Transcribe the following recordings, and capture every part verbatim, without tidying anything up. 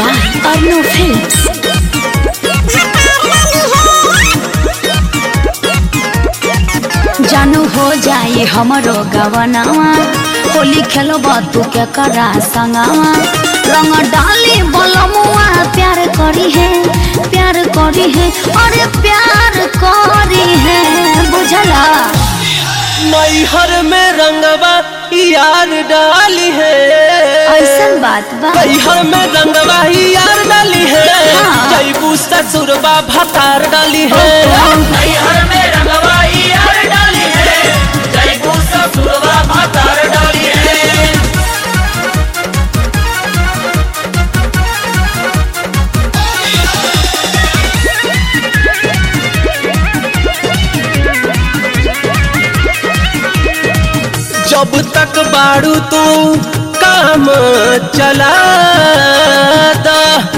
by Arno Films. जानू हो जाए हमरो गवनावा होली खेलो तू के करा संगावा रंग डाली बलमुआ प्यार करी है प्यार करी है अरे प्यार करी है बुझला नैहर में रंगवा यार डाली है ऐसन बात बा नैहर में रंगवा यार डाली है जैबू ससुरबा भतार डाली है नैहर में रंगवा यार डाली है जैबू ससुरबा भतार डाली है। जब तक बाड़ू तू काम चला दा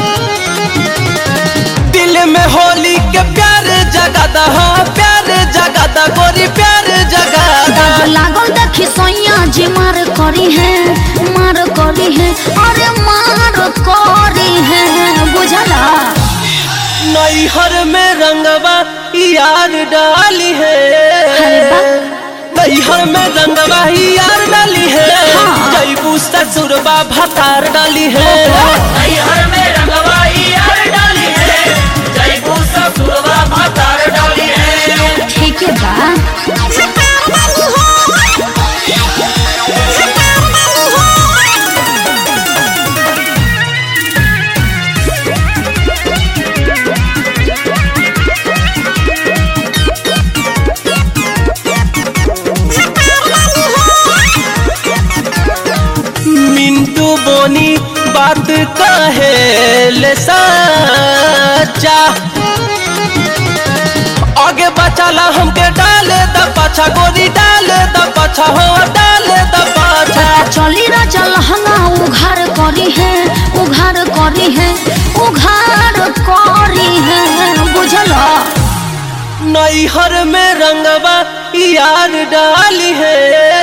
दिल में होली के प्यार जगादा हो प्यार जगादा गोरी प्यार जगादा लागल देखी सैया जी मार करी है मार करी है अरे मार करी है बुझला नैहर में रंगवा यार डाली है नैहर में रंगवा यार डाली है जैबू ससुरबा भतार डाली है नैहर में रंगवा यार डाली है जैबू ससुरबा भतार डाली है। ठीक है बा बोनी बात कहे ले सच्चा आगे बचाला हमके डाले द पाछा गोरी डाले द पाछा हो डाले द पाछा चली ना चल हंगा उघार करी है उघार करी है उघार करी है बुझला नैहर में रंगवा यार डाली है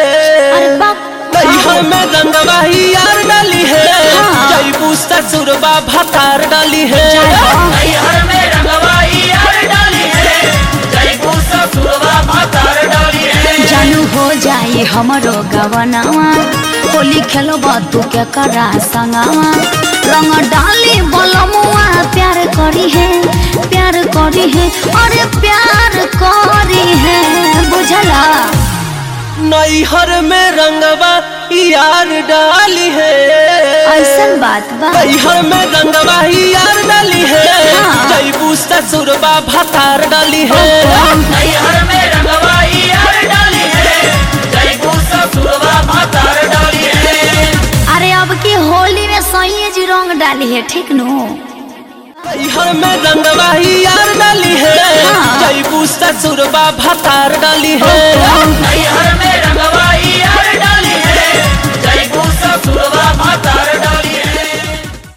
नैहर में रंगवा यार डाली है जैबू ससुरबा भतार डाली है नैहर में रंगवा यार डाली है जैबू ससुरबा भतार डाली है। जानू हो जाए हमरो गवनावा होली खेलो तू के करा संगावा रंग डाली बलमुआ प्यार करी है प्यार करी है अरे प्यार करी है बुझला नैहर में रंगवा यार डाली है ऐसन बात बा नैहर में रंगवा यार डाली है जैबू ससुरबा भतार डाली है नैहर में रंगवा यार डाली है जैबू ससुरबा भतार डाली है। अरे अब की होली में सही जी रंग डाली है ठीक नो नैहर में रंगवा यार डाली है जैबू ससुरबा भतार डाली है नैहर